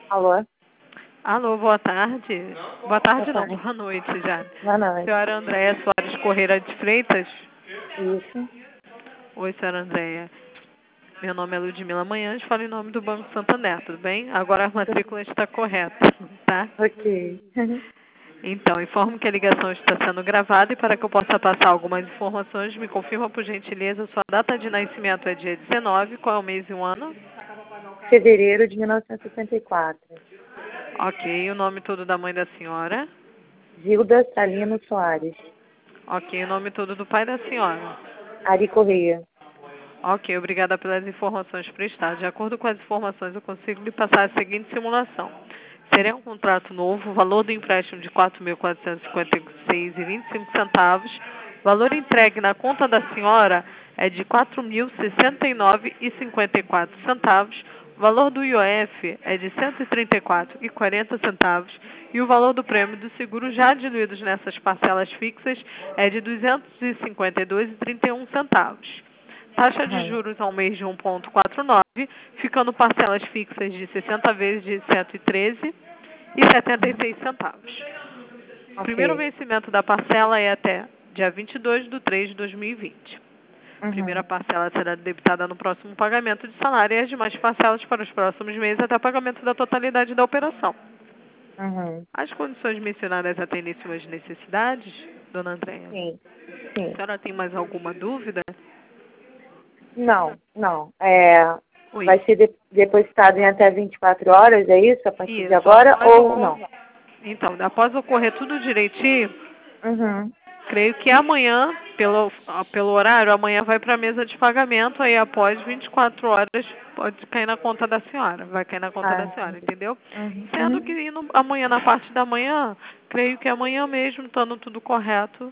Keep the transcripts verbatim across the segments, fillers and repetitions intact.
Alô? Alô, boa tarde. Boa Boa tarde não, tarde. boa noite já. Boa noite. Senhora Andréia Soares Correia de Freitas? Isso. Oi, senhora Andréia. Meu nome é Ludmila Manhães, falo em nome do Banco Santander, tudo bem? Agora a matrícula está correta, tá? Ok. Então, informo que a ligação está sendo gravada e para que eu possa passar algumas informações, me confirma por gentileza, sua data de nascimento é dia dezenove, qual é o mês e o ano? Fevereiro de mil novecentos e sessenta e quatro. Ok, o nome todo da mãe da senhora? Gilda Salino Soares. Ok, o nome todo do pai da senhora? Ari Correia. Ok, obrigada pelas informações prestadas. De acordo com as informações, eu consigo lhe passar a seguinte simulação. Seria um contrato novo, valor do empréstimo de quatro mil quatrocentos e cinquenta e seis reais e vinte e cinco centavos. Valor entregue na conta da senhora é de quatro mil sessenta e nove reais e cinquenta e quatro centavos. O valor do I O F é de cento e trinta e quatro reais e quarenta centavos. E o valor do prêmio do seguro já diluídos nessas parcelas fixas é de duzentos e cinquenta e dois reais e trinta e um centavos. Taxa de Uhum. juros ao mês de um vírgula quarenta e nove, ficando parcelas fixas de sessenta vezes de cento e treze reais e setenta e seis centavos. O primeiro Ok. vencimento da parcela é até dia vinte e dois de três de dois mil e vinte. A primeira Uhum. parcela será debitada no próximo pagamento de salário e as demais parcelas para os próximos meses até o pagamento da totalidade da operação. Uhum. As condições mencionadas atendem suas necessidades, dona Andréia? Sim. A Sim. senhora tem mais alguma dúvida? Não, não. É, Oi. vai ser de, depositado em até vinte e quatro horas, é isso? A partir de Isso, agora após ou ocorrer. não? Então, após ocorrer tudo direitinho, Uhum. creio que amanhã, pelo, ah, pelo horário, amanhã vai para a mesa de pagamento, aí após vinte e quatro horas pode cair na conta da senhora, vai cair na conta Ah, da senhora, entendi. entendeu? Uhum. Sendo que Uhum. indo amanhã, na parte da manhã, creio que amanhã mesmo, estando tudo correto,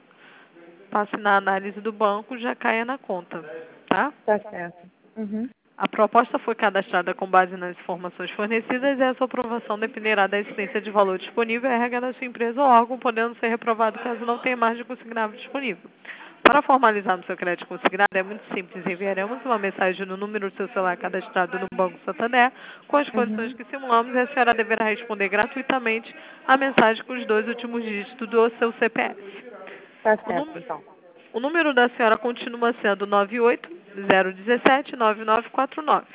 passe na análise do banco, já caia na conta, tá? Tá certo. Uhum. A proposta foi cadastrada com base nas informações fornecidas e essa aprovação dependerá da existência de valor disponível e a regra da sua empresa ou órgão, podendo ser reprovado caso não tenha margem consignável disponível. Para formalizarmos seu crédito consignado, é muito simples. Enviaremos uma mensagem no número do seu celular cadastrado no Banco Santander com as condições Uhum. que simulamos e a senhora deverá responder gratuitamente a mensagem com os dois últimos dígitos do seu C P F. Tá O certo, número, então. o número da senhora continua sendo nove oito zero um sete nove nove quatro nove.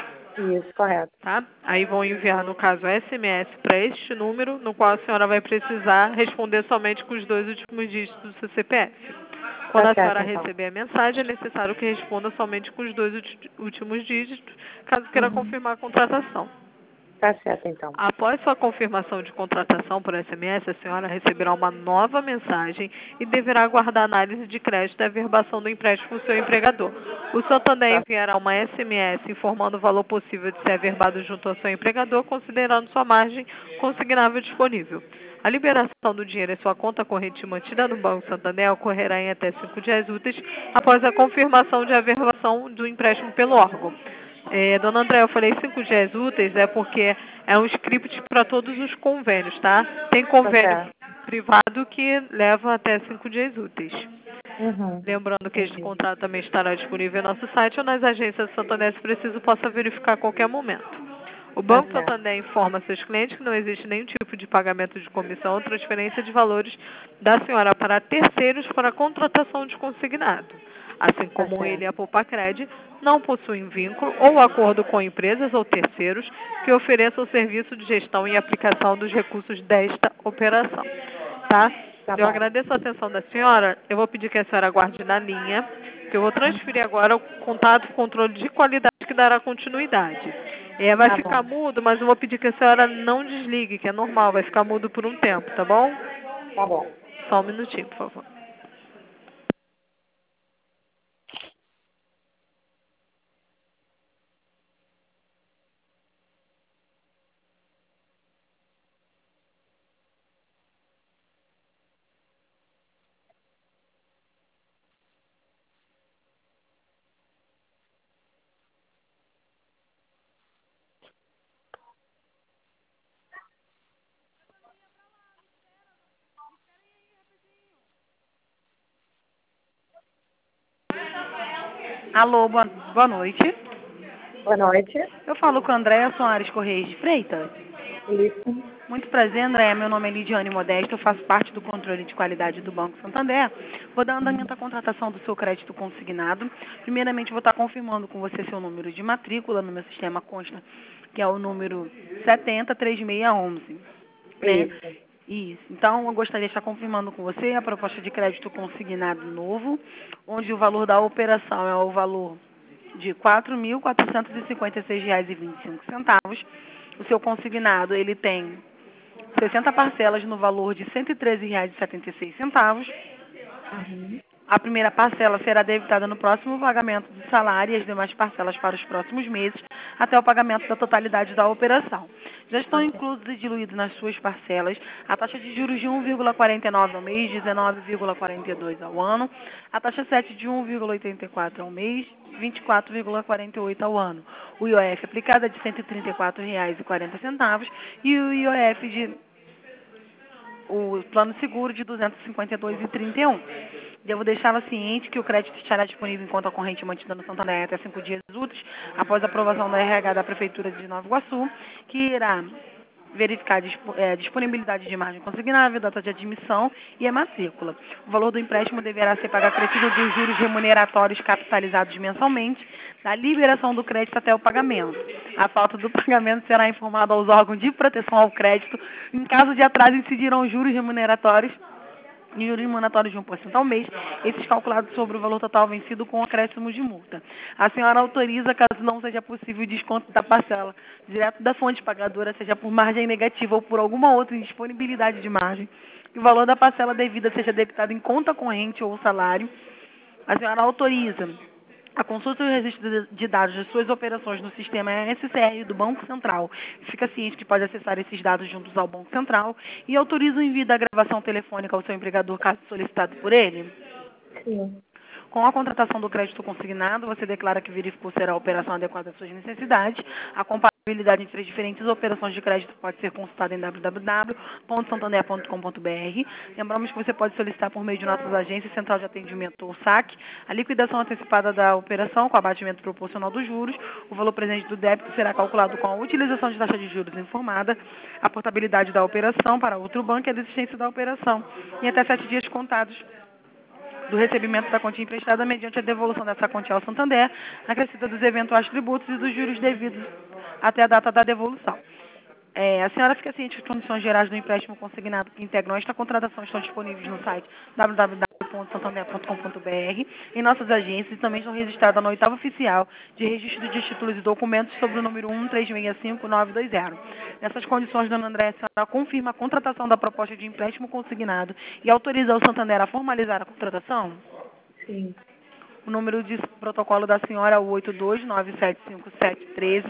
Isso, correto. Tá? Aí vão enviar, no caso, S M S para este número, no qual a senhora vai precisar responder somente com os dois últimos dígitos do seu C P F. Quando Tá a certo, senhora então. receber a mensagem, é necessário que responda somente com os dois ulti- últimos dígitos, caso queira Uhum. confirmar a contratação. Tá certo, então. Após sua confirmação de contratação por S M S, a senhora receberá uma nova mensagem e deverá aguardar a análise de crédito e averbação do empréstimo do seu empregador. O Santander Tá. enviará uma S M S informando o valor possível de ser averbado junto ao seu empregador, considerando sua margem consignável disponível. A liberação do dinheiro em sua conta corrente mantida no Banco Santander ocorrerá em até cinco dias úteis após a confirmação de averbação do empréstimo pelo órgão. É, dona André, eu falei cinco dias úteis, é porque é um script para todos os convênios, tá? Tem Tá convênio certo. privado que leva até cinco dias úteis. Uhum. Lembrando que este Entendi. contrato também estará disponível no nosso site ou nas agências do Santander, se preciso, possa verificar a qualquer momento. O Tá Banco certo. Santander informa seus clientes que não existe nenhum tipo de pagamento de comissão ou transferência de valores da senhora para terceiros para a contratação de consignado. Assim Tá como ele e a certo. Popacred não possuem vínculo ou acordo com empresas ou terceiros que ofereçam o serviço de gestão e aplicação dos recursos desta operação. Tá? Tá Eu bom. agradeço a atenção da senhora. Eu vou pedir que a senhora aguarde na linha, que eu vou Uhum. transferir agora o contato e controle de qualidade que dará continuidade. É, vai Tá ficar bom. mudo, mas eu vou pedir que a senhora não desligue, que é normal, vai ficar mudo por um tempo, tá bom? Tá bom. Só um minutinho, por favor. Alô, boa, boa noite. Boa noite. Eu falo com a Andréa Soares Correia de Freitas. Isso. Muito prazer, André. Meu nome é Lidiane Modesto, eu faço parte do controle de qualidade do Banco Santander. Vou dar andamento à contratação do seu crédito consignado. Primeiramente, vou estar confirmando com você seu número de matrícula. No meu sistema consta que é o número setenta, três mil seiscentos e onze. Né? Isso. Isso. Então, eu gostaria de estar confirmando com você a proposta de crédito consignado novo, onde o valor da operação é o valor de quatro mil quatrocentos e cinquenta e seis reais e vinte e cinco centavos. O seu consignado, ele tem sessenta parcelas no valor de cento e treze reais e setenta e seis centavos. Uhum. A primeira parcela será debitada no próximo pagamento do salário e as demais parcelas para os próximos meses, até o pagamento da totalidade da operação. Já estão Ok. inclusos e diluídos nas suas parcelas a taxa de juros de um vírgula quarenta e nove ao mês, dezenove vírgula quarenta e dois ao ano, a taxa sete de um vírgula oitenta e quatro ao mês, vinte e quatro vírgula quarenta e oito ao ano. O I O F aplicado é de cento e trinta e quatro reais e quarenta centavos e o I O F de o plano seguro de duzentos e cinquenta e dois reais e trinta e um centavos. Devo deixá-la ciente que o crédito estará disponível em conta corrente mantida no Santander até cinco dias úteis após a aprovação da R H da Prefeitura de Nova Iguaçu, que irá verificar a dispo- eh, disponibilidade de margem consignável, data de admissão e a matrícula. O valor do empréstimo deverá ser pago acrescido dos juros remuneratórios capitalizados mensalmente, da liberação do crédito até o pagamento. A falta do pagamento será informada aos órgãos de proteção ao crédito. Em caso de atraso, incidirão os juros remuneratórios e juros remuneratórios de um por cento ao mês, esses calculados sobre o valor total vencido com acréscimo de multa. A senhora autoriza, caso não seja possível o desconto da parcela direto da fonte pagadora, seja por margem negativa ou por alguma outra indisponibilidade de margem, que o valor da parcela devida seja debitado em conta corrente ou salário. A senhora autoriza a consulta e o registro de dados de suas operações no sistema S C R do Banco Central. Fica ciente que pode acessar esses dados juntos ao Banco Central e autoriza o envio da gravação telefônica ao seu empregador caso solicitado por ele. Sim. Com a contratação do crédito consignado, você declara que verificou ser a operação adequada às suas necessidades. A comparabilidade entre as diferentes operações de crédito pode ser consultada em w w w ponto santander ponto com ponto b r. Lembramos que você pode solicitar por meio de nossas agências, Central de Atendimento ou SAC, a liquidação antecipada da operação com abatimento proporcional dos juros. O valor presente do débito será calculado com a utilização de taxa de juros informada, a portabilidade da operação para outro banco e a desistência da operação, em até sete dias contados do recebimento da quantia emprestada mediante a devolução dessa quantia ao Santander, acrescida dos eventuais tributos e dos juros devidos até a data da devolução. É, a senhora fica ciente que as condições gerais do empréstimo consignado que integram esta contratação estão disponíveis no site w w w ponto santander ponto com ponto b r, em nossas agências e também estão registradas na oitava oficial de registro de títulos e documentos sobre o número um três seis cinco nove dois zero. Nessas condições, dona André, a senhora confirma a contratação da proposta de empréstimo consignado e autoriza o Santander a formalizar a contratação? Sim. O número de protocolo da senhora é o oito dois nove sete cinco sete um três.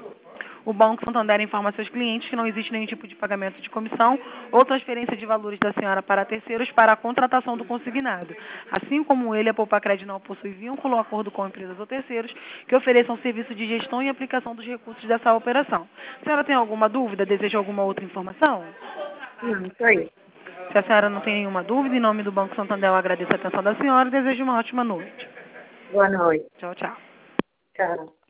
O Banco Santander informa a seus clientes que não existe nenhum tipo de pagamento de comissão ou transferência de valores da senhora para terceiros para a contratação do consignado. Assim como ele, a Poupacred não possui vínculo ou acordo com empresas ou terceiros que ofereçam serviço de gestão e aplicação dos recursos dessa operação. A senhora tem alguma dúvida? Deseja alguma outra informação? Não, isso aí. Se a senhora não tem nenhuma dúvida, em nome do Banco Santander eu agradeço a atenção da senhora e desejo uma ótima noite. Boa noite. Tchau, tchau. Tchau.